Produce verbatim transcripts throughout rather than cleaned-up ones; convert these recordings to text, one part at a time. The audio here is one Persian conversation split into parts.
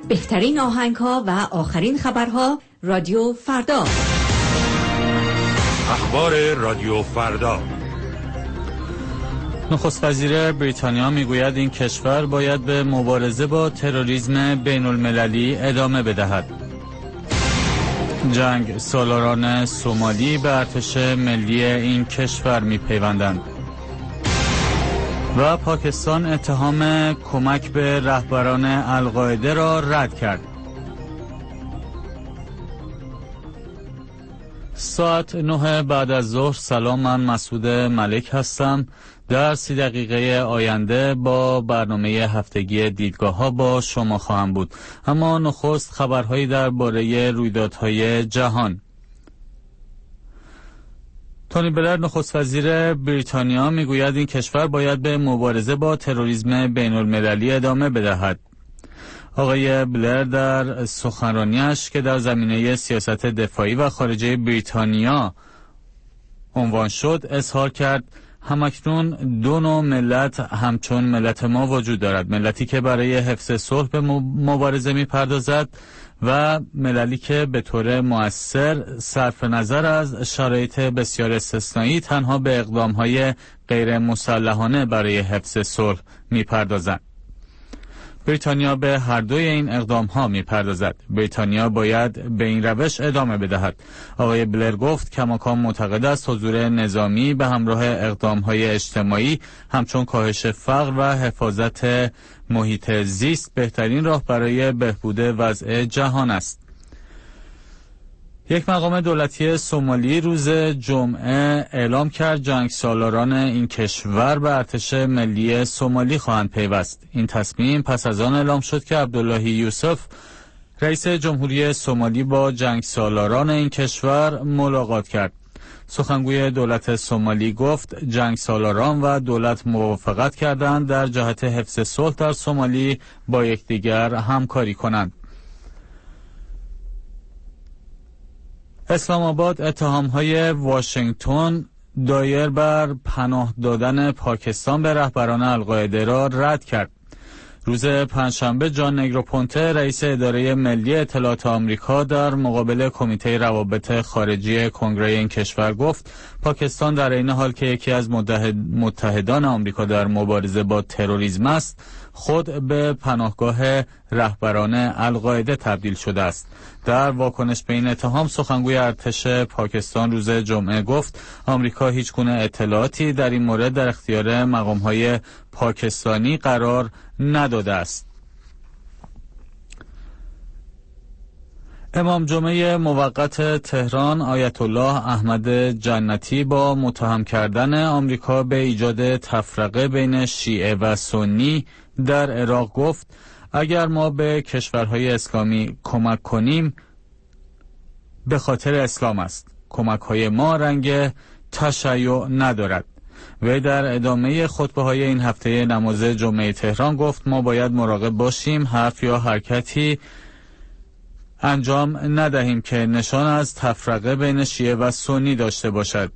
بهترین آهنگ‌ها و آخرین خبرها رادیو فردا. اخبار رادیو فردا. نخست وزیر بریتانیا میگوید این کشور باید به مبارزه با تروریسم بین المللی ادامه بدهد. جنگ سالاران سومالی به ارتش ملی این کشور میپیوندند. و پاکستان اتهام کمک به رهبران القاعده را رد کرد. ساعت نه بعد از ظهر. سلام، من مسعود ملک هستم. در سی دقیقه آینده با برنامه هفتگی دیدگاه ها با شما خواهم بود. اما نخست خبرهایی درباره رویدادهای جهان. تونی بلر نخست وزیر بریتانیا میگوید این کشور باید به مبارزه با تروریسم بین المللی ادامه بدهد. آقای بلر در سخنرانیش که در زمینه سیاست دفاعی و خارجه بریتانیا عنوان شد اظهار کرد همکنون دو نوع ملت همچون ملت ما وجود دارد: ملتی که برای حفظ صلح به مبارزه می‌پردازد و مللی که به طور مؤثر صرف نظر از شرایط بسیار استثنایی تنها به اقدام‌های غیر مسلحانه برای حفظ صلح می‌پردازند. بریتانیا به هر دوی این اقدام ها می پردازد. بریتانیا باید به این روش ادامه بدهد. آقای بلر گفت کماکان معتقد است حضور نظامی به همراه اقدام های اجتماعی همچون کاهش فقر و حفاظت محیط زیست بهترین راه برای بهبود وضع جهان است. یک مقام دولتی سومالی روز جمعه اعلام کرد جنگ سالاران این کشور به ارتش ملی سومالی خواهند پیوست. این تصمیم پس از آن اعلام شد که عبدالله یوسف رئیس جمهوری سومالی با جنگ سالاران این کشور ملاقات کرد. سخنگوی دولت سومالی گفت جنگ سالاران و دولت موافقت کردند در جهت حفظ صلح در سومالی با یکدیگر همکاری کنند. اسلام آباد اتهام‌های واشنگتن دایر بر پناه دادن پاکستان به رهبران القاعده را رد کرد. روز پنجشنبه جان نگروپونته رئیس اداره ملی اطلاعات آمریکا در مقابل کمیته روابط خارجی کنگره این کشور گفت پاکستان در این حال که یکی از متحدان آمریکا در مبارزه با تروریسم است خود به پناهگاه رهبران القاعده تبدیل شده است. در واکنش به این اتهام سخنگوی ارتش پاکستان روز جمعه گفت آمریکا هیچ گونه اطلاعاتی در این مورد در اختیار مقام‌های پاکستانی قرار نداده است. امام جمعه موقت تهران آیت الله احمد جنتی با متهم کردن آمریکا به ایجاد تفرقه بین شیعه و سنی در عراق گفت اگر ما به کشورهای اسلامی کمک کنیم به خاطر اسلام است. کمک‌های ما رنگ تشیع ندارد. و در ادامه خطبه‌های این هفته نماز جمعه تهران گفت ما باید مراقب باشیم حرف یا حرکتی انجام ندهیم که نشان از تفرقه بین شیعه و سنی داشته باشد.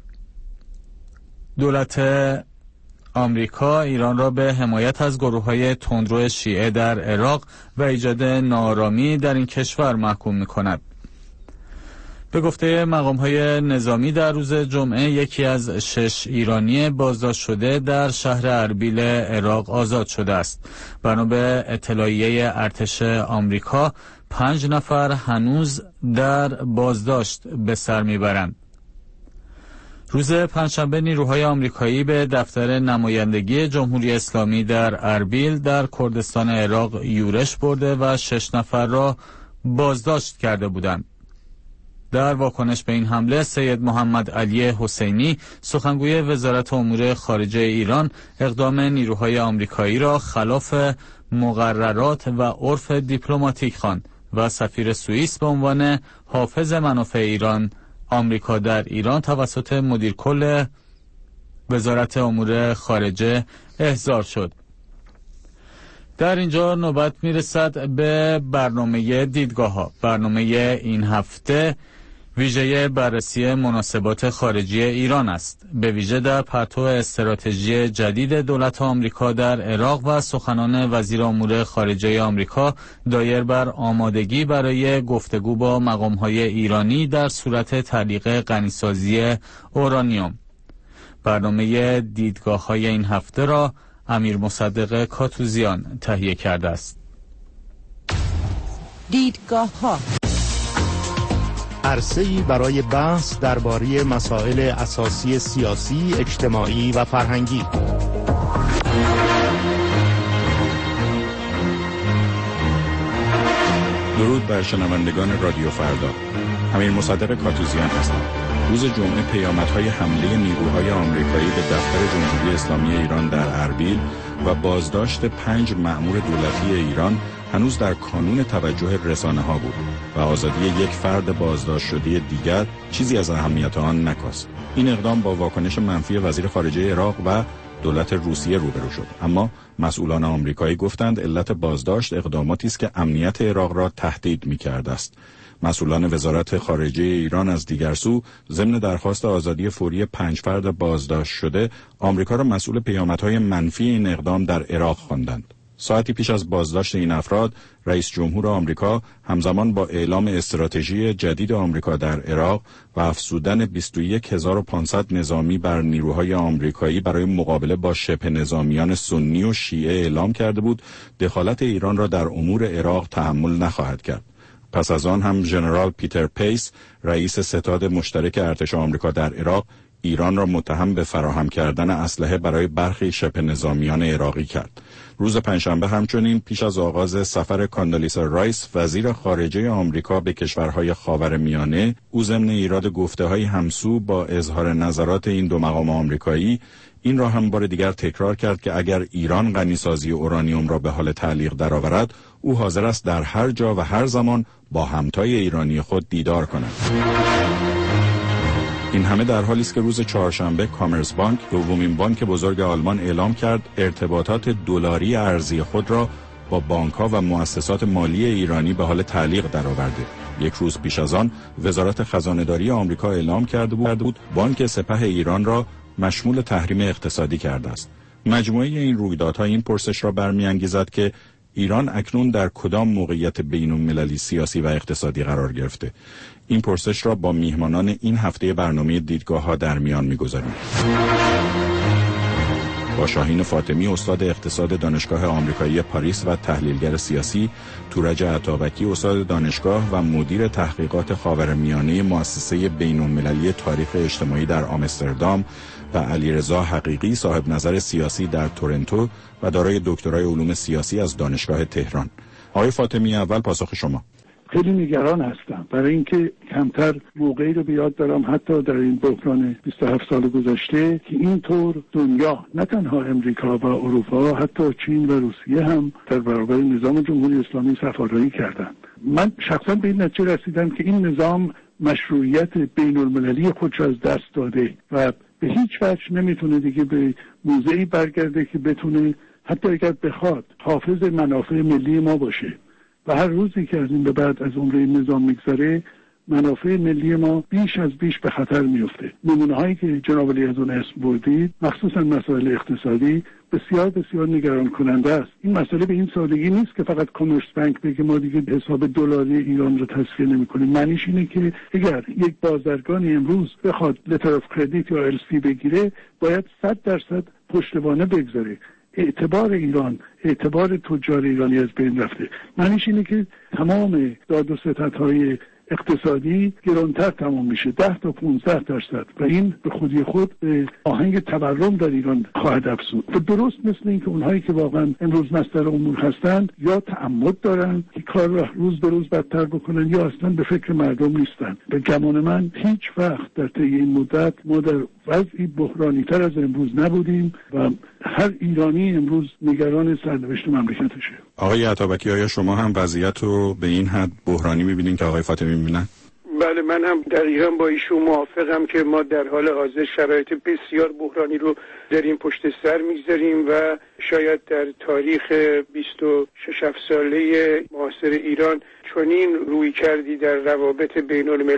دولت آمریکا ایران را به حمایت از گروه‌های تندرو شیعه در عراق و ایجاد ناآرامی در این کشور محکوم می‌کند. به گفته مقام‌های نظامی در روز جمعه یکی از شش ایرانی بازداشت شده در شهر اربیل عراق آزاد شده است. بنا به اطلاعیه ارتش آمریکا پنج نفر هنوز در بازداشت به سر میبرند. روز پنجشنبه نیروهای آمریکایی به دفتر نمایندگی جمهوری اسلامی در اربیل در کردستان عراق یورش برده و شش نفر را بازداشت کرده بودند. در واکنش به این حمله سید محمد علی حسینی سخنگوی وزارت امور خارجه ایران اقدام نیروهای آمریکایی را خلاف مقررات و عرف دیپلماتیک خواند و سفیر سوئیس به عنوان حافظ منافع ایران آمریکا در ایران توسط مدیر کل وزارت امور خارجه احضار شد. در اینجا نوبت میرسد به برنامه دیدگاه ها. برنامه این هفته ویژه بررسی مناسبات خارجی ایران است، به ویژه در پرتو استراتژی جدید دولت آمریکا در عراق و سخنان وزیر امور خارجه آمریکا دایر بر آمادگی برای گفتگو با مقام‌های ایرانی در صورت تعلیق غنیسازی اورانیوم. برنامه دیدگاه‌های این هفته را امیر مصدق کاتوزیان تهیه کرده است. دیدگاه‌ها عرصه‌ای برای بحث درباره مسائل اساسی سیاسی، اجتماعی و فرهنگی. درود بر شنوندگان رادیو فردا. امیر مصدق کاتوزیان هستم. روز جمعه پیامدهای حمله نیروهای آمریکایی به دفتر جمهوری اسلامی ایران در اربیل و بازداشت پنج مأمور دولتی ایران هنوز در کانون توجه رسانه ها بود و آزادی یک فرد بازداشت شده دیگر چیزی از اهمیت آن نکاست. این اقدام با واکنش منفی وزیر خارجه عراق و دولت روسیه روبرو شد، اما مسئولان آمریکایی گفتند علت بازداشت اقداماتی است که امنیت عراق را تهدید می‌کرده است. مسئولان وزارت خارجه ایران از دیگر سو ضمن درخواست آزادی فوری پنج فرد بازداشت شده آمریکا را مسئول پیامدهای منفی این اقدام در عراق خواندند. ساعتی پیش از بازداشت این افراد، رئیس جمهور آمریکا همزمان با اعلام استراتژی جدید آمریکا در عراق و افزودن بیست و یک هزار و پانصد نظامی بر نیروهای آمریکایی برای مقابله با شبه نظامیان سنی و شیعه اعلام کرده بود دخالت ایران را در امور عراق تحمل نخواهد کرد. پس از آن هم ژنرال پیتر پیس، رئیس ستاد مشترک ارتش آمریکا در عراق، ایران را متهم به فراهم کردن اسلحه برای برخی شبه نظامیان عراقی کرد. روز پنجشنبه همچنین پیش از آغاز سفر کاندالیسا رایس وزیر خارجه آمریکا به کشورهای خاورمیانه، او ضمن ایراد گفته‌های همسو با اظهار نظرات این دو مقام آمریکایی این را هم بار دیگر تکرار کرد که اگر ایران غنیسازی اورانیوم را به حال تعلیق درآورد، او حاضر است در هر جا و هر زمان با همتای ایرانی خود دیدار کند. این همه در حالی است که روز چهارشنبه کامرس بانک، دومین بانک بزرگ آلمان، اعلام کرد ارتباطات دلاری ارزی خود را با بانک‌ها و مؤسسات مالی ایرانی به حال تعلیق درآورده. یک روز پیش از آن وزارت خزانه‌داری آمریکا اعلام کرده بود بانک سپه ایران را مشمول تحریم اقتصادی کرده است. مجموعه این رویدادها این پرسش را برمی‌انگیزد که ایران اکنون در کدام موقعیت بین‌المللی سیاسی و اقتصادی قرار گرفته؟ این پرسش را با میهمانان این هفته برنامه دیدگاه‌ها در میان می‌گذاریم. با شاهین فاطمی، استاد اقتصاد دانشگاه آمریکایی پاریس و تحلیلگر سیاسی، تورج عطابکی، استاد دانشگاه و مدیر تحقیقات خاورمیانه مؤسسه بین‌المللی تاریخ اجتماعی در آمستردام و علیرضا حقیقی، صاحب نظر سیاسی در تورنتو و دارای دکترای علوم سیاسی از دانشگاه تهران. آقای فاطمی، اول پاسخ شما. خیلی نگران هستم برای اینکه کمتر موقعی رو به یاد دارم حتی در این بحران بیست و هفت سال گذشته که اینطور دنیا، نه تنها امریکا و اروپا، حتی چین و روسیه هم در برابر نظام جمهوری اسلامی صف‌آرایی کردند. من شخصا به این نتیجه رسیدم که این نظام مشروعیت بین المللی خودش از دست داده و به هیچ وجه نمیتونه دیگه به موضعی برگرده که بتونه حتی اگر بخواد حافظ منافع ملی ما باشه. و هر روزی که از این به بعد از عمر این نظام میگذره، منافع ملی ما بیش از بیش به خطر میفته. نمونه هایی که جناب علی از اون اسم بردید، مخصوصا مسائل اقتصادی، بسیار بسیار نگران کننده است. این مسئله به این سادگی نیست که فقط کامرس بانک بگه ما دیگه حساب دلاری ایران رو تصفیه نمی‌کنیم. معنیش اینه که اگر یک بازرگانی امروز بخواد لتر اف کردیت یا ال سی بگیره، باید صد درصد پشتوانه بگذاره. اعتبار ایران، اعتبار تجار ایرانی از بین رفته. معنیش اینه که تمام داد و ستدهای اقتصادی گرانتر تمام میشه، ده تا پانزده درصد، و این به خودی خود به آهنگ تورم در ایران خواهد افزود. و درست مثل این که اونهایی که واقعا امروز مصدر امور هستند یا تعمد دارن که کار را روز به روز بدتر بکنن یا اصلا به فکر مردم نیستن. به گمان من هیچ وقت در طی این مدت ما در وضعی بحرانی تر از امروز نبودیم و هر ایرانی امروز نگران سرنوشت مملکتشه. آقای عطابکی، آیا شما هم وضعیت رو به این حد بحرانی می‌بینید که آقای فاطمی می‌بینن؟ بله، من هم دقیقاً با ایشون موافقم که ما در حال حاضر شرایط بسیار بحرانی رو داریم پشت سر میگذاریم و شاید در تاریخ بیست و شش ساله معاصر ایران چنین روی کردی در روابط بین الملل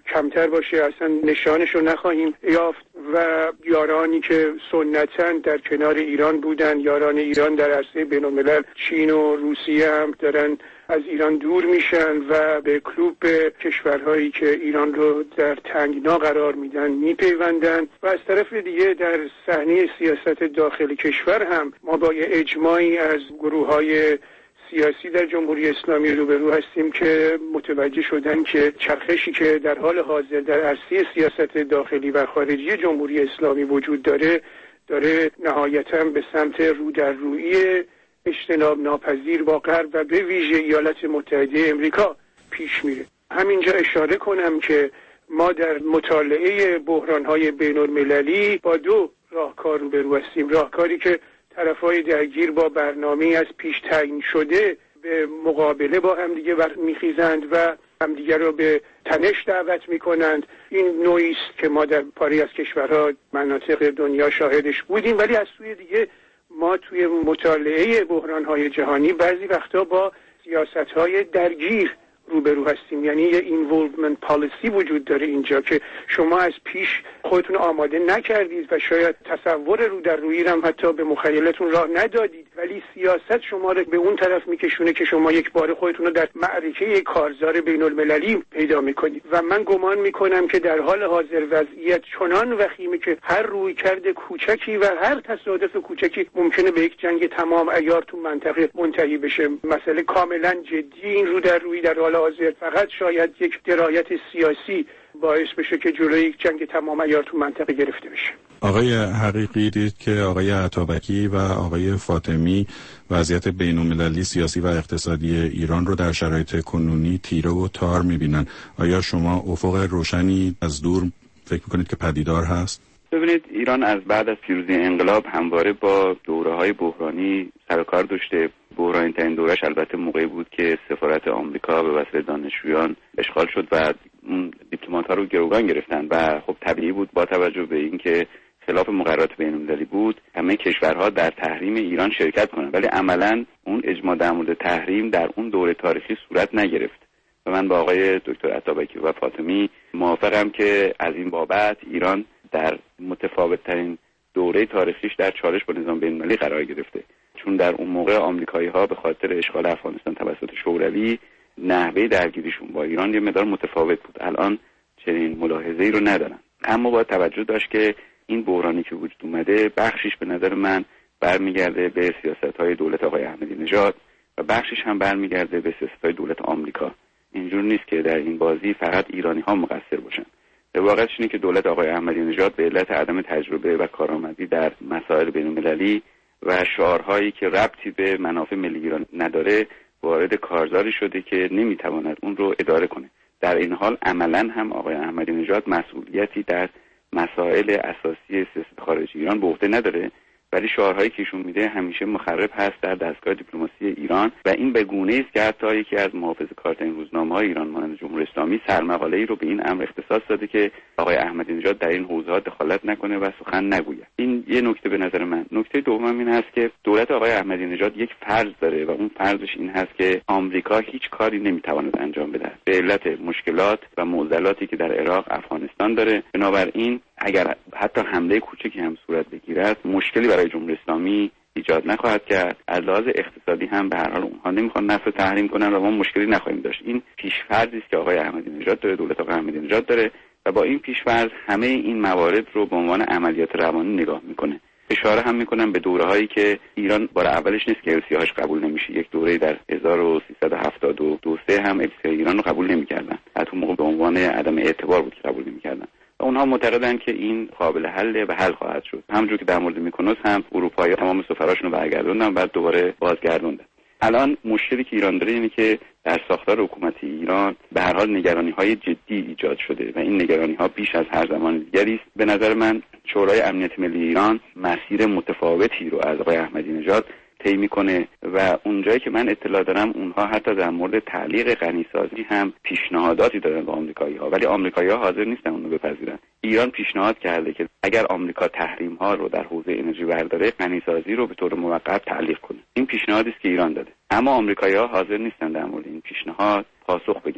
کمتر باشه، اصلا نشانش رو نخواهیم یافت و یارانی که سنتاً در کنار ایران بودن، یاران ایران در عرصه بین‌الملل، چین و روسیه هم دارن از ایران دور میشن و به کلوب کشورهایی که ایران رو در تنگنا قرار میدن میپیوندن و از طرف دیگه در صحنه سیاست داخل کشور هم ما با یه اجماعی از گروه‌های سیاسی در جمهوری اسلامی روبرو هستیم که متوجه شدن که چرخشی که در حال حاضر در عرصه سیاست داخلی و خارجی جمهوری اسلامی وجود داره داره نهایتاً به سمت رو در رویی اجتناب ناپذیر با غرب و به ویژه ایالات متحده امریکا پیش میره. همینجا اشاره کنم که ما در مطالعه بحران‌های بین‌المللی با دو راهکار روبرو هستیم. راهکاری که طرفای درگیر با برنامه از پیش تعیین شده به مقابله با همدیگه میخیزند و همدیگه رو به تنش دعوت میکنند. این نوعی است که ما در پاری از کشورها مناطق دنیا شاهدش بودیم، ولی از سوی دیگه ما توی مطالعه بحران‌های جهانی بعضی وقتا با سیاست‌های درگیر روبرو هستیم. یعنی یه اینولومنت پالیسی وجود داره اینجا که شما از پیش خودتون آماده نکردید و شاید تصور رو در رویی هم حتی به مخیلتون راه ندادید، ولی سیاست شما رو به اون طرف میکشونه که شما یک بار خودتون رو در معرکه کارزار بین المللی پیدا میکنید. و من گمان میکنم که در حال حاضر وضعیت چنان وخیمه که هر روی کرده کوچکی و هر تصادف کوچکی ممکنه به یک جنگ تمام عیار تو منطقه منتهی بشه. مسئله کاملا جدی این رو در روی در حال حاضر، فقط شاید یک درایت سیاسی باعث بشه که جلوی یک جنگ تمام عیار تو منطقه گرفته بشه. آقای حقیقی، دید که آقای عطابکی و آقای فاطمی وضعیت بین‌المللی سیاسی و اقتصادی ایران رو در شرایط کنونی تیره و تار می‌بینن. آیا شما افق روشنی از دور فکر می‌کنید که پدیدار هست؟ ببینید، ایران از بعد از پیروزی انقلاب همواره با دوره‌های بحرانی سر و کار داشته. بحرانی ترین دورش البته موقعی بود که سفارت آمریکا به واسطه دانشجویان اشغال شد و دیپلمات‌ها رو گروگان گرفتن و خب طبیعی بود با توجه به اینکه خلاف مقررات بین‌المللی بود همه کشورها در تحریم ایران شرکت کنند، ولی عملاً اون اجماع در مورد تحریم در اون دوره تاریخی صورت نگرفت. و من با آقای دکتر عطابکی و فاطمی موافقم که از این بابت ایران در متفاوت‌ترین دوره تاریخیش در چالش با نظام بین‌المللی قرار گرفته، چون در اون موقع آمریکایی‌ها به خاطر اشغال افغانستان توسط شوروی نحوه درگیریشون با ایران یه مقدار متفاوت بود. الان چنین ملاحظه‌ای رو ندارن، اما باید توجه داشت که این بحرانی که وجود اومده بخشش به نظر من برمیگرده به سیاست‌های دولت آقای احمدی نژاد و بخشش هم برمیگرده به سیاست‌های دولت آمریکا. اینجور نیست که در این بازی فقط ایرانی‌ها مقصر باشن. به واقعیت اینه که دولت آقای احمدی نژاد به علت عدم تجربه و کارآمدی در مسائل بین‌المللی و شعارهایی که ربطی به منافع ملی ایران نداره وارد کارزاری شده که نمیتواند اون رو اداره کنه. در این حال عملاً هم آقای احمدی نژاد مسئولیتی در مسائل اساسی سیاست خارجی ایران به عهده نداره، ولی شعارهایی که ایشون میده همیشه مخرب هست در دستگاه دیپلماسی ایران و این به گونه‌ای است که حتی یکی از محافظه‌کارترین روزنامه‌های ایران مانند جمهوری اسلامی سرمقاله‌ای رو به این امر اختصاص داده که آقای احمدی نژاد در این حوزه‌ها دخالت نکنه و سخن نگوید. این یه نکته به نظر من. نکته دوم این هست که دولت آقای احمدی نژاد یک فرض داره و اون فرضش این هست که آمریکا هیچ کاری نمیتواند انجام بده به علت مشکلات و معضلاتی که در عراق، افغانستان داره. بنابراین اگر حتی حمله کوچکی هم صورت بگیرد مشکلی برای جمهوری اسلامی ایجاد نخواهد کرد. از لحاظ اقتصادی هم به هر حال اونها نمیخوان نفت تحریم کنن و ما مشکلی نخواهیم داشت. این پیش‌فرضی است که آقای احمدی نژاد داره، دولت آقای احمدی نژاد داره و با این پیش‌فرض همه این موارد رو به عنوان عملیات روانی نگاه میکنه. اشاره هم میکنم به دوره‌هایی که ایران بار اولش نیست که السی‌هاش قبول نمیشه. یک دوره در هزار و سیصد و هفتاد و دو هم السی ایران رو قبول نمیکردن. حتی موقع به عنوان عدم اعتبار بود که قبول نمیکردن. و اونها معتقدن که این قابل حله و حل خواهد شد. همونجور که در مورد میکنوس هم اروپایی تمام سفراشون رو برگردوندن بعد دوباره بازگردوندن. الان مشکلی که ایران داره اینه که در ساختار حکومتی ایران به هر حال نگرانی‌های جدی ایجاد شده و این نگرانی‌ها بیش از هر زمان دیگری است. به نظر من شورای امنیت ملی ایران مسیر متفاوتی رو از آقای احمدی نژاد طی میکنه و اونجایی که من اطلاع دارم اونها حتی در مورد تعلیق غنیسازی هم پیشنهاداتی دادن به آمریکایی‌ها، ولی آمریکایی‌ها حاضر نیستن اون رو بپذیرن. ایران پیشنهاد کرده که اگر آمریکا تحریم‌ها رو در حوزه انرژی برداره، غنیسازی رو به طور موقت تعلیق کنه. این پیشنهادی است که ایران داده، اما آمریکایی‌ها حاضر نیستن در مورد این پیشنهاد پاسخ بگن و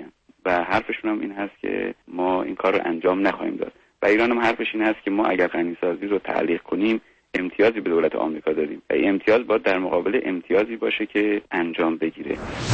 و حرفشون هم این هست که ما این کار رو انجام نخواهیم داد و ایران هم حرفش این هست که ما اگر غنیسازی رو تعلیق کنیم امتیازی به دولت آمریکا داریم و این امتیاز باید در مقابل امتیازی باشه که انجام بگیره.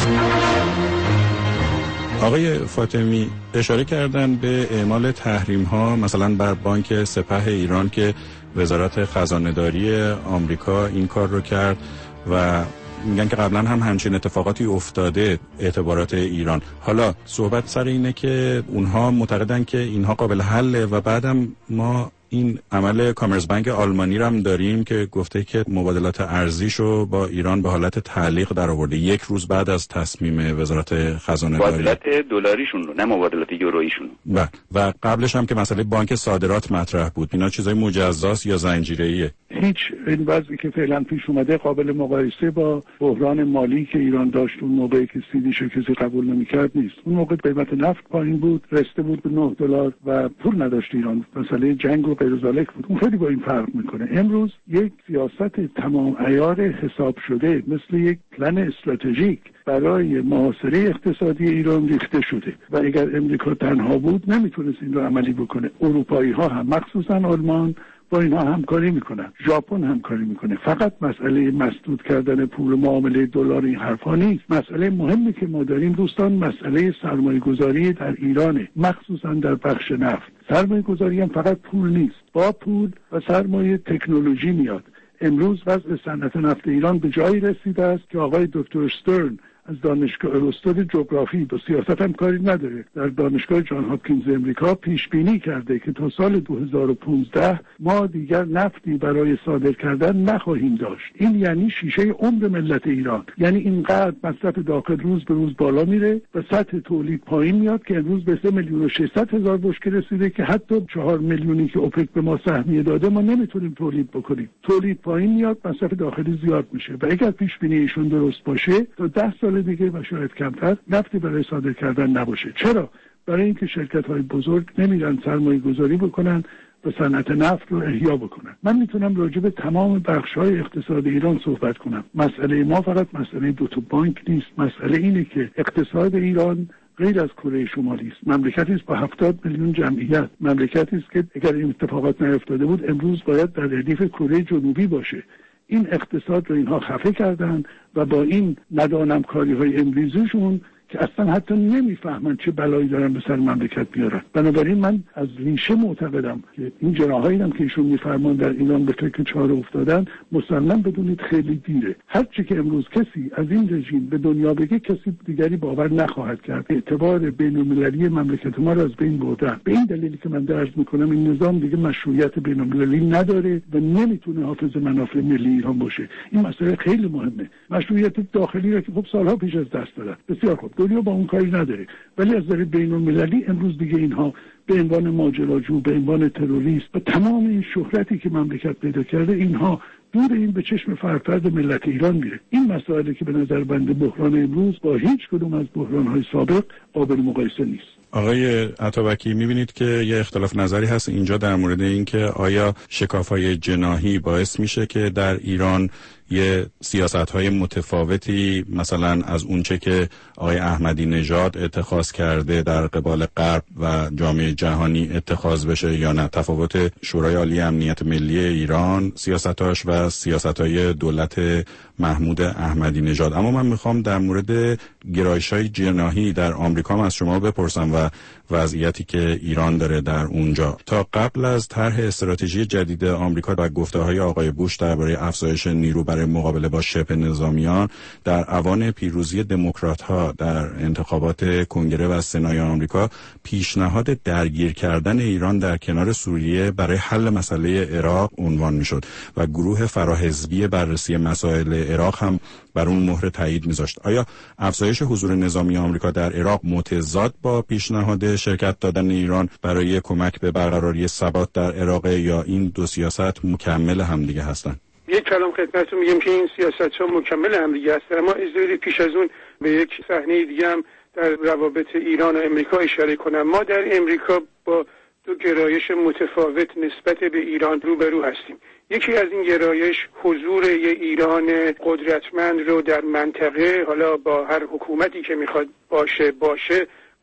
آقای فاطمی اشاره کردن به اعمال تحریم ها مثلا بر بانک سپه ایران که وزارت خزانه‌داری آمریکا این کار رو کرد و میگن که قبلا هم همچین اتفاقاتی افتاده اعتبارات ایران. حالا صحبت سر اینه که اونها معتقدن که اینها قابل حله و بعدم ما این عمل کامرس بانک آلمانی رو هم داریم که گفته که مبادلات ارزیشو با ایران به حالت تعلیق در آورده یک روز بعد از تصمیم وزارت خزانه‌داری. مبادلات دلاریشون رو نه مبادلات یوروییشون رو. و و قبلش هم که مسئله بانک صادرات مطرح بود. اینا چیزای مجزاست یا زنجیره‌ایه؟ هیچ این وضعی که فعلا پیش اومده قابل مقایسه با بحران مالی که ایران داشت اون موقعی که سیدیشو کسی قبول نمی‌کرد نیست. اون موقع قیمت نفت پایین بود، رسیده بود به نه دلار و پول نداشت ایران. مسئله جنگ و غیر ذالک بود. اون خیلی با این فرق میکنه. امروز یک سیاست تمام عیار حساب شده مثل یک پلن استراتژیک برای محاصره اقتصادی ایران ریخته شده و اگر امریکا تنها بود نمیتونست این رو عملی بکنه. اروپایی ها هم مخصوصا آلمان با اینها همکاری میکنن، ژاپن همکاری میکنه. فقط مسئله مسدود کردن پول معامله دلار این حرفا نیست. مسئله مهمی که ما داریم دوستان مسئله سرمایه گذاری در ایرانه، مخصوصا در بخش نفت. سرمایه گذاری هم فقط پول نیست، با پول و سرمایه تکنولوژی میاد. امروز وضع صنعت نفت ایران به جایی رسیده است که آقای دکتر استرن از دانشگاه استاد جغرافی با سیاست هم کاری نداره در دانشگاه جان هاپکینز امریکا پیش بینی کرده که تا سال دو هزار و پانزده ما دیگر نفتی برای صادر کردن نخواهیم داشت. این یعنی شیشه عمر ملت ایران، یعنی اینقدر مصرف داخل روز به روز بالا میره و سطح تولید پایین میاد که امروز به سه میلیون و ششصد هزار بشکه رسیده که حتی چهار میلیونی که اوپک به ما سهمیه داده ما نمیتونیم تولید بکنیم. تولید پایین میاد، مصرف داخلی زیاد میشه و اگر پیش بینی ایشون درست باشه تا ده سال دیگه و شاید کمتر نفتی برای صادر کردن نباشه. چرا؟ برای اینکه شرکت‌های بزرگ نمیرن سرمایه گذاری بکنن و صنعت نفت رو احیا بکنن. من میتونم راجع به تمام بخش‌های اقتصاد ایران صحبت کنم. مسئله ما فقط مسئله دو تا بانک نیست. مسئله اینه که اقتصاد ایران غیر از کره شمالی است. مملکتی است با هفتاد میلیون جمعیت، مملکتی است که اگر این اتفاقات نیفتاده بود امروز باید در ردیف کره جنوبی باشه. این اقتصاد رو اینها خفه کردن و با این ندانم کاری های امروزشون که اصلا حتی نمیفهمن چه بلایی دارن به سر مملکت بیارن. بنابراین من از ریشه معتقدم که این جناحایی هم که ایشون میفرمان در ایران به فکر چاره افتادن مسلماً بدونید خیلی دیره. هرچی که امروز کسی از این رژیم به دنیا بگه کسی دیگری باور نخواهد کرد. اعتبار بین‌المللی مملکت ما رو از بین بردن. به این دلیلی که من درس میکنم این نظام دیگه مشروعیت بین‌المللی نداره و نمیتونه حافظ منافع ملی ایران باشه. این مسئله خیلی مهمه. مشروعیت داخلی رو که خب سالها پیش از دست دادن. بسیار خوب، دنیا با اون کاری نداره، ولی از نظر بین‌المللی امروز دیگه اینها به عنوان ماجراجو، به عنوان تروریست و تمام این شهرتی که مملکت پیدا کرده اینها دور این به چشم فرد ملت ایران میره. این مسائلی که به نظر بنده بحران امروز با هیچ کدوم از بحران‌های سابق قابل مقایسه نیست. آقای عطابکی میبینید که یه اختلاف نظری هست اینجا در مورد اینکه آیا شکاف‌های جناحی باعث میشه که در ایران یه سیاست‌های متفاوتی مثلا از اونچه که آقای احمدی نژاد اتخاذ کرده در قبال غرب و جامعه جهانی اتخاذ بشه یا نه؟ تفاوت شورای عالی امنیت ملی ایران سیاستاش و سیاست‌های دولت محمود احمدی نژاد. اما من میخوام در مورد گرایش‌های جناحی در آمریکا هم از شما بپرسم و وضعیتی که ایران داره در اونجا. تا قبل از طرح استراتژی جدید آمریکا و گفته‌های آقای بوش درباره افزایش نیرو برای مقابله با شبه نظامیان در اوان پیروزی دموکرات‌ها در انتخابات کنگره و سنای آمریکا، پیشنهاد درگیر کردن ایران در کنار سوریه برای حل مسئله عراق عنوان میشد و گروه فراحزبی بررسی مسائل عراق هم بر اون مهر تایید میذاشت. آیا افزایش حضور نظامی آمریکا در عراق متضاد با پیشنهاد شرکت دادن ایران برای کمک به برقراری ثبات در عراق یا این دو سیاست مکمل همدیگه هستند؟ یک کلام خدمتتون میگم که این سیاست‌ها مکمل همدیگه هستن. اما اجازه پیش از اون به یک صحنه دیگه هم در روابط ایران و امریکا اشاره کنم. ما در امریکا با دو گرایش متفاوت نسبت به ایران روبرو هستیم. یکی از این گرایش حضور یه ایران قدرتمند رو در منطقه، حالا با هر حکومتی که میخواد باشه باشه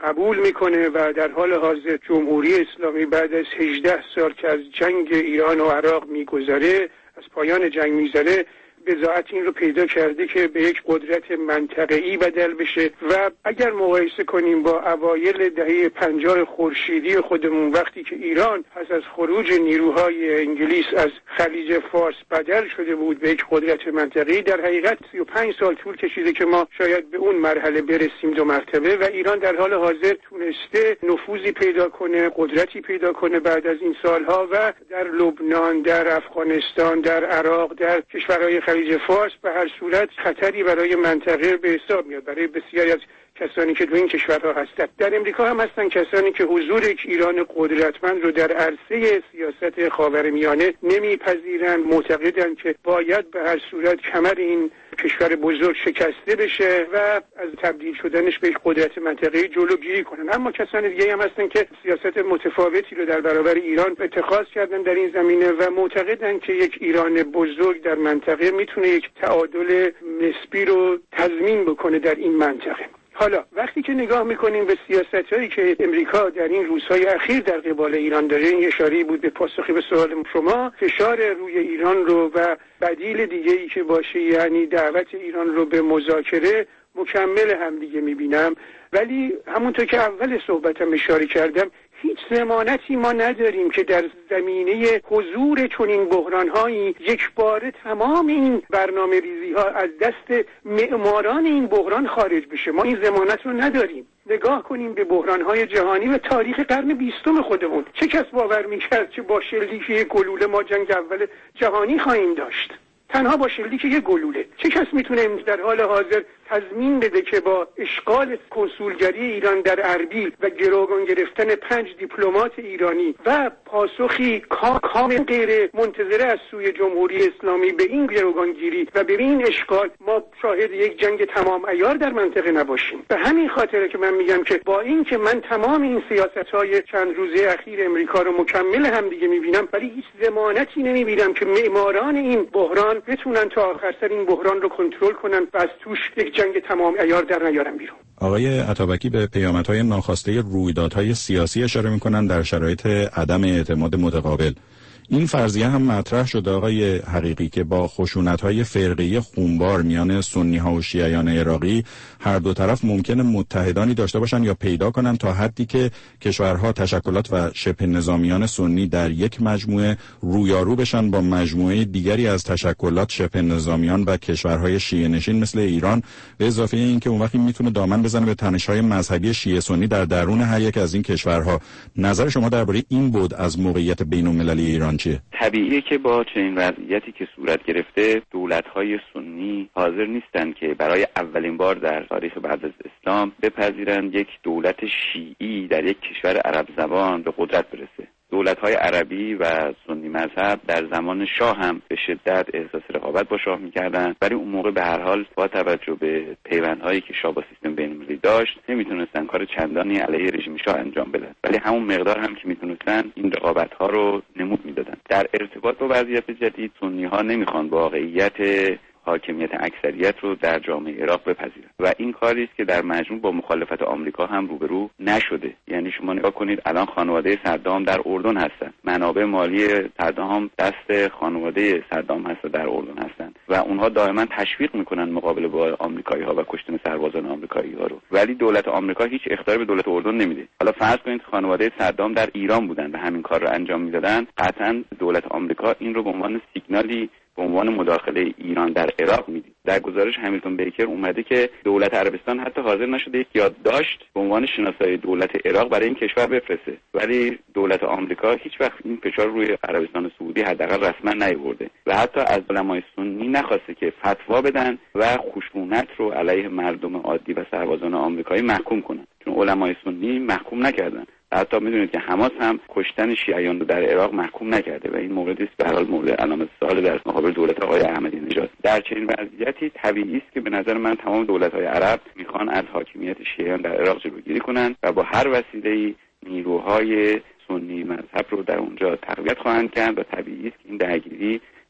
قبول میکنه و در حال حاضر جمهوری اسلامی بعد از هجده سال که از جنگ ایران و عراق میگذره، از پایان جنگ میذاره، بضاعت این رو پیدا کرده که به یک قدرت منطقه‌ای بدل بشه. و اگر مقایسه کنیم با اوایل دهه پنجاه خورشیدی خودمون، وقتی که ایران پس از خروج نیروهای انگلیس از خلیج فارس بدل شده بود به یک قدرت منطقه‌ای، در حقیقت سی و پنج سال طول کشیده که ما شاید به اون مرحله برسیم دو مرتبه، و ایران در حال حاضر تونسته نفوذی پیدا کنه، قدرتی پیدا کنه بعد از این سالها، و در لبنان، در افغانستان، در عراق، در کشورهای خلیج فارس به هر صورت خطری برای منطقه به حساب میاد، برای بسیاری از کسانی که در این کشورها هستند. در امریکا هم هستن کسانی که حضور یک ایران قدرتمند رو در عرصه سیاست خاورمیانه نمیپذیرند، معتقدند که باید به هر صورت کمر این کشور بزرگ شکسته بشه و از تبدیل شدنش به یک قدرت منطقه‌ای جلوگیری کنن. اما کسان دیگه هم هستن که سیاست متفاوتی رو در برابر ایران اتخاذ کردن در این زمینه و معتقدن که یک ایران بزرگ در منطقه میتونه یک تعادل نسبی رو تضمین بکنه در این منطقه. حالا وقتی که نگاه میکنیم به سیاست‌هایی که امریکا در این روزهای اخیر در قبال ایران داره، این اشاره بود به پاسخی به سوال شما، فشار روی ایران رو و بدیل دیگه‌ای که باشه، یعنی دعوت ایران رو به مذاکره، مکمل هم دیگه میبینم. ولی همونطور که اول صحبتم اشاره کردم، هیچ ضمانتی ما نداریم که در زمینه حضور چنین بحران‌هایی یک بار تمام این برنامه ریزی‌ها از دست معماران این بحران خارج بشه. ما این ضمانت رو نداریم. نگاه کنیم به بحران‌های جهانی و تاریخ قرن بیستم خودمون. چه کس باور می‌کرد که با شلیک یک گلوله ما جنگ اول جهانی خواهیم داشت؟ تنها با شلیک یک گلوله. چه کس میتونه در حال حاضر تضمین بده که با اشغال کنسولگری ایران در اربیل و گروگان گرفتن پنج دیپلمات ایرانی و پاسخی کامل غیر منتظره از سوی جمهوری اسلامی به این گروگانگیری و به این اشغال ما شاهد یک جنگ تمام عیار در منطقه نباشیم؟ به همین خاطره که من میگم که با این که من تمام این سیاست‌های چند روزه اخیر امریکا رو مکمل هم دیگه میبینم، ولی هیچ ضمانتی نمیبینم که معماران این بحران بتونن تا آخر سر این بحران رو کنترل کنن و از توش یک جنگ تمام عیار در نیارن بیرون. آقای عطابکی به پیامدهای ناخواسته رویدادهای سیاسی اشاره می‌کنند در شرایط عدم اعتماد متقابل. این فرضیه هم مطرح شده آقای حقیقی که با خشونت‌های فرقه‌ای خونبار میان سنی‌ها و شیعیان عراقی هر دو طرف ممکنه متحدانی داشته باشن یا پیدا کنن تا حدی که کشورها، تشکلات و شبه نظامیان سنی در یک مجموعه رویارو بشن با مجموعه دیگری از تشکلات شبه نظامیان و کشورهای شیعه نشین مثل ایران، به اضافه اینکه اون وقتی میتونه دامن بزنه به تنش‌های مذهبی شیعه سنی در درون هر یک از این کشورها. نظر شما درباره این بود از موقعیت بین‌المللی ایران چیه؟ طبیعیه که با چنین وضعیتی که صورت گرفته دولت‌های سنی حاضر نیستن که برای اولین بار در تاریخ بعد از اسلام بپذیرند یک دولت شیعی در یک کشور عرب زبان به قدرت برسه. دولت‌های عربی و سنی مذهب در زمان شاه هم به شدت احساس رقابت با شاه می‌کردند، ولی اون موقع به هر حال با توجه به پیوندهایی که شاه با سیستم بین‌المللی داشت نمیتونستن کار چندانی علیه رژیم شاه انجام بدن، ولی همون مقدار هم که میتونستن این رقابت‌ها رو نمود میدادن. در ارتباط با وضعیت جدید سنی‌ها نمیخوان واقعیت حاکمیت اکثریت رو در جامعه عراق بپذیرن و این کاری است که در مجموع با مخالفت آمریکا هم روبرو نشده. یعنی شما نگاه کنید الان خانواده صدام در اردن هستن، منابع مالی صدام دست خانواده صدام هست در اردن هستن و اونها دائما تشویق میکنن مقابله با آمریکایی‌ها و کشتن سربازان آمریکایی‌ها رو، ولی دولت آمریکا هیچ اخطاری به دولت اردن نمیده. حالا فرض کنید خانواده صدام در ایران بودن و همین کار رو انجام میدادن، قطعا دولت آمریکا این رو به عنوان سیگنالی به عنوان مداخله ایران در عراق میدید. در گزارش همیلتون بیکر اومده که دولت عربستان حتی حاضر نشده یک یادداشت به عنوان شناسایی دولت عراق برای این کشور بفرسته، ولی دولت آمریکا هیچ وقت این فشار روی عربستان سعودی حداقل رسما نیاورده و حتی از علمای سنی نخواسته که فتوا بدن و خشونت رو علیه مردم عادی و سربازان آمریکایی محکوم کنن، چون علمای سنی محکوم نکردن. حتی میدونید که حماس هم کشتن شیعیان رو در عراق محکوم نکرده و این موردی است به هر حال مورد علامت سوال در مقابل دولت آقای احمدی نژاد. در چنین وضعیتی طبیعی است که به نظر من تمام دولت‌های عرب میخوان از حاکمیت شیعیان در عراق جلوگیری کنند و با هر وسیله‌ای نیروهای سنی مذهب رو در اونجا تقویت خواهند کرد و طبیعی است که این درگیری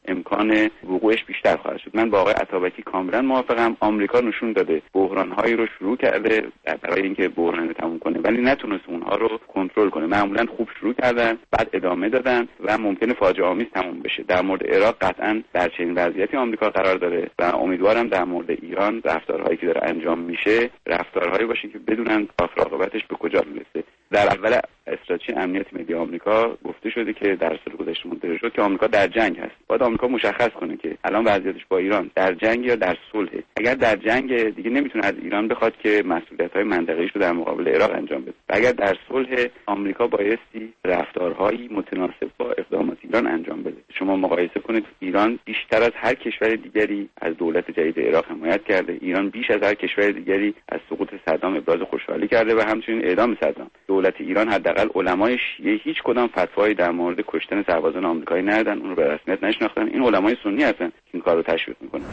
امکان وقوعش بیشتر خواهد شد. من با آقای عطابکی کاملا موافقم. آمریکا نشون داده بحران‌هایی رو شروع کرده برای اینکه بحران رو تموم کنه، ولی نتونست اونها رو کنترل کنه. معمولا خوب شروع کردن، بعد ادامه دادن و ممکنه فاجعه آمیز تموم بشه. در مورد عراق قطعا در چنین وضعیتی آمریکا قرار داره و امیدوارم در مورد ایران رفتارهایی که داره انجام میشه رفتارهایی باشه که بدونن عاقبتش به کجا میرسه. در اول استراتژی امنیت ملی آمریکا گفته شده که در سال گذشته منتشر شد که آمریکا در جنگ هست. باید آمریکا مشخص کنه که الان وضعیتش با ایران در جنگ یا در صلح. اگر در جنگ دیگه نمیتونه از ایران بخواد که مسئولیت‌های منطقه‌ایش رو در مقابل عراق انجام بده. و اگر در صلح آمریکا بایستی رفتارهایی متناسب با اقدامات ایران انجام بده. شما مقایسه کنید ایران بیشتر از هر کشور دیگری از دولت جدید عراق حمایت کرده. ایران بیش از هر کشور دیگری از سقوط صدام ابراز خوشحالی کرده و همچنین اعدام صدام. دولت ایران حداقل علمای شیعه هیچ کدام فتوایی در مورد کشتن سربازان آمریکایی ندادن، اون رو به رسمیت نشناختن. این علمای سنی هستن که این کارو تشویق میکنن.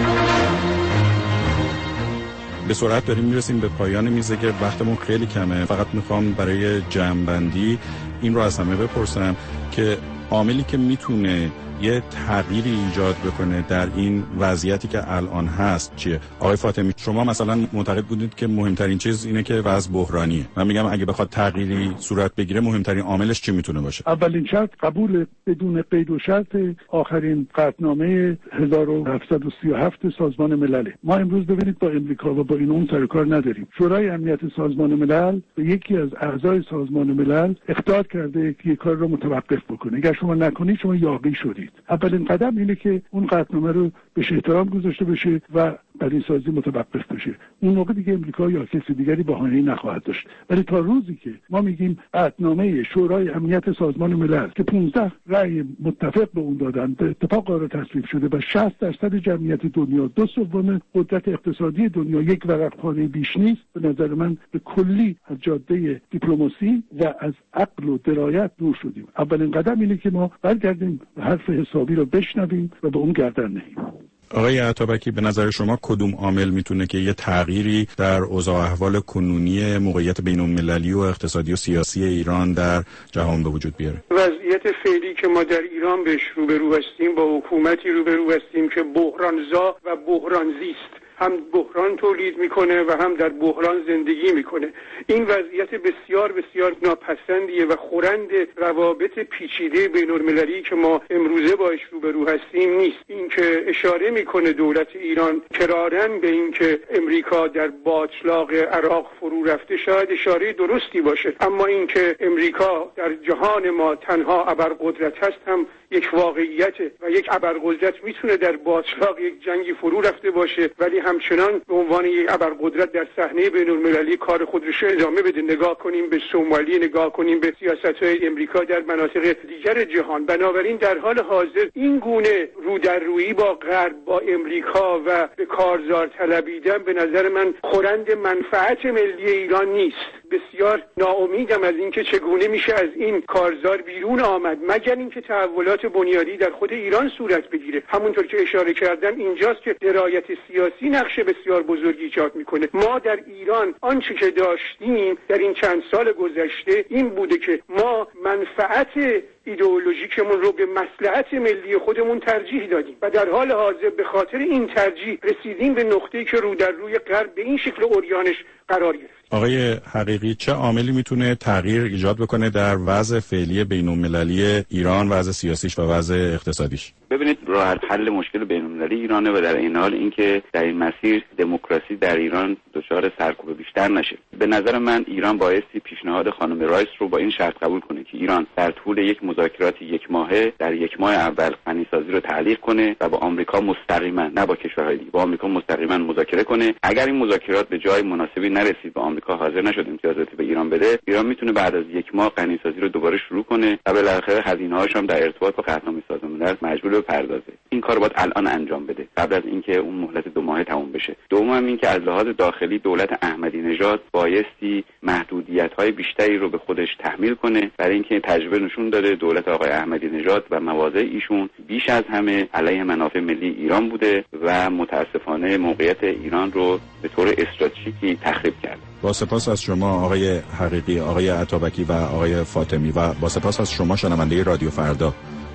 به سرعت داریم میرسیم به پایان میزگرد، وقتمون خیلی کمه. فقط میخوام برای جمع‌بندی این رو از همه بپرسم که عاملی که میتونه یه تغییری ایجاد بکنه در این وضعیتی که الان هست چیه؟ آقای فاطمی، شما مثلا معتقد بودید که مهمترین چیز اینه که وضع بحرانیه. من میگم اگه بخواد تغییری صورت بگیره مهمترین عاملش چی میتونه باشه؟ اولین شرط قبول بدون قید و شرط آخرین قطعنامه هزار و هفتصد و سی و هفت سازمان ملل. ما امروز ببینید با امریکا و با این اون سر کار نداریم. شورای امنیت سازمان ملل به یکی از اعضای سازمان ملل اخطار کرده که کار رو متوقف بکنه. اگر شما نکنید شما یاغی شدید. اولین قدم اینه که اون قطعنامه رو بهش احترام گذاشته بشه و برای سازی متوقف بشه. اون موقع دیگه امریکا یا کسی دیگری بهانه‌ای نخواهد داشت. ولی تا روزی که ما میگیم قطعنامه شورای امنیت سازمان ملل که پانزده رأی متفق به اون دادن به اتفاق قرار تصویب شده و شصت درصد جمعیت دنیا، دو سوم قدرت اقتصادی دنیا، یک ورق‌خانه بیش نیست، به نظر من به کلی از جاده دیپلماسی و از عقل و درایت دور شدیم. اولین قدم اینه که ما برگردیم حرف حسابی رو بشنویم و به اون گردن نهیم. آقای عطابکی، به نظر شما کدوم عامل میتونه که یه تغییری در اوضاع احوال کنونی موقعیت بین‌المللی و اقتصادی و سیاسی ایران در جهان به وجود بیاره؟ وضعیت فعلی که ما در ایران بهش روبرو هستیم، با حکومتی روبرو هستیم که بحرانزا و بحرانزیست، هم بحران تولید میکنه و هم در بحران زندگی میکنه. این وضعیت بسیار بسیار ناپسندیه و خورند روابط پیچیده بین‌المللی که ما امروزه باش روبرو هستیم نیست. این که اشاره میکنه دولت ایران کرارن به این که امریکا در باطلاق عراق فرو رفته شاید اشاره درستی باشه، اما این که امریکا در جهان ما تنها ابرقدرت هست هم یک واقعیته و یک ابرقدرت میتونه در باطلاق یک جنگی فرو رفته باشه ولی همچنان به عنوان یک ابرقدرت در صحنه بین‌المللی کار خودش ادامه بده. نگاه کنیم به سومالی، نگاه کنیم به سیاست‌های امریکا در مناطق دیگر جهان. بنابراین در حال حاضر این گونه رو در رویی با غرب، با امریکا و به کارزار طلبیدن به نظر من خورند منفعت ملی ایران نیست. بسیار ناامیدم از اینکه چگونه میشه از این کارزار بیرون آمد مگر اینکه تحولات بنیادی در خود ایران صورت بگیره. همونطور که اشاره کردم اینجاست که درایت سیاسی نقش بسیار بزرگی ایجاد میکنه. ما در ایران آنچه که داشتیم در این چند سال گذشته این بوده که ما منفعت ایدئولوژیکمون رو به مصلحت ملی خودمون ترجیح دادیم و در حال حاضر به خاطر این ترجیح رسیدیم به نقطه‌ای که رو در روی غرب به این شکل عریانش قرار گرفت. آقای حقیقی، چه عاملی میتونه تغییر ایجاد بکنه در وضع فعلی بین‌المللی ایران، وضع سیاسیش و وضع اقتصادیش؟ ببینید، راه حل مشکل بین‌المللی ایرانه و در این حال اینکه در این مسیر دموکراسی در ایران دچار سرکوب بیشتر نشه. به نظر من ایران بایستی پیشنهاد خانم رایس رو با این شرط قبول کنه که ایران در طول یک مذاکرات یک ماهه در یک ماه اول غنیسازی رو تعلیق کنه و با آمریکا مستقیما، نه با کشورهای دیگه، با آمریکا مستقیما مذاکره کنه. اگر این مذاکرات به جای مناسبی نرسید و آمریکا حاضر نشد امتیازاتی به ایران بده، ایران میتونه بعد از یک ماه غنیسازی رو دوباره شروع کنه و بالاخره هزینه‌هاش هم در ارتباط با قطعنامه سازمان ملل مجبور به پردازه. این کار باید الان انجام بده قبل از اینکه اون مهلت دو ماهه تموم بشه. دوم این که از لحاظ داخلی دولت احمدی نژاد بایستی محدودیت‌های بیشتری رو به خودش تحمیل کنه، برای اینکه تجربه نشون داده دولت آقای احمدی نژاد و مواضع ایشون بیش از همه علیه منافع ملی ایران بوده و متاسفانه موقعیت ایران رو به طور استراتژیکی تخریب کرده. با سپاس از شما آقای حقیقی، آقای عطابکی و آقای فاطمی و با سپاس از شما شنونده رادیو فردا.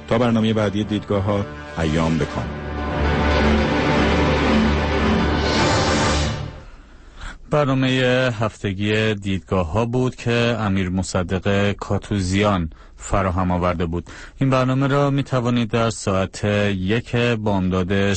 تا برنامه بعدی دیدگاه ها، ایام بکام. برنامه هفتگی دیدگاه ها بود که امیر مصدق کاتوزیان فراهم آورده بود. این برنامه را می توانید در ساعت یک بامداد